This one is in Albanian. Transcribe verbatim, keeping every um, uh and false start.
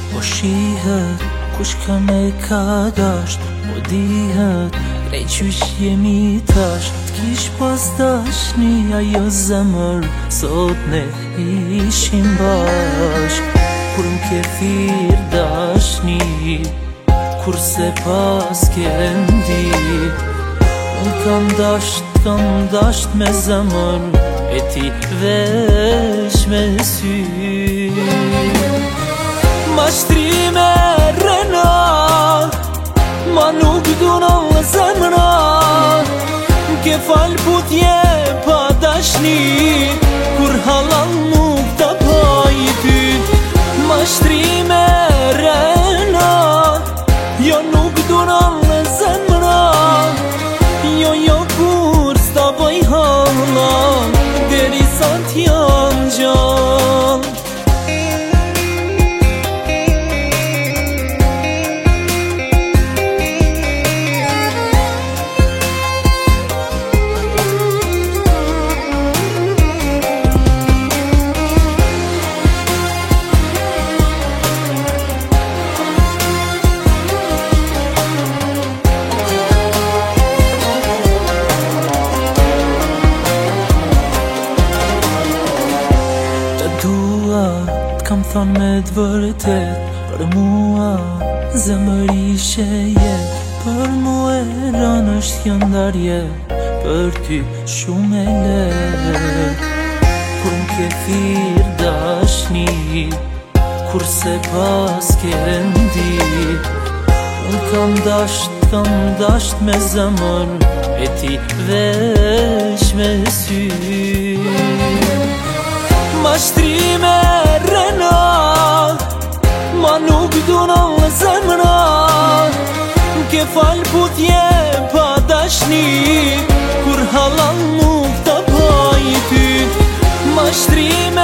Po shihet kush ka me ka dasht, po dihet krejt qysh jemi tash. T'kish pas dashni ajo zemër, sot ne ishim bashk. Kur m'ke thirr dashni, kurse pas kendi, unë kam dasht, kam dasht me zemër, e ti vesh me sy. Ma shtrime rena, ma nuk duna zemra, m'ke fal putje pa dashni, kur halal nuk ta paj ty. Ma shtrime rena, jo nuk duna zemra, jo jo kur s'ta boj halal, deri sa t'jam gjall. T'kam thonë me t'vërtet, për mua zemër ishe jet. Për mua e ranë është jëndarje, për ty shumë e let. Kur m'ke thirr dashni, kurse pas kendi, unë kam dasht, kam dasht me zemër, e ti vesh me sy. Ma shtrime rena, ma nuk duna zemra, m'ke fal putje pa dashni, kur halal nuk ta paj ty. Ma shtrime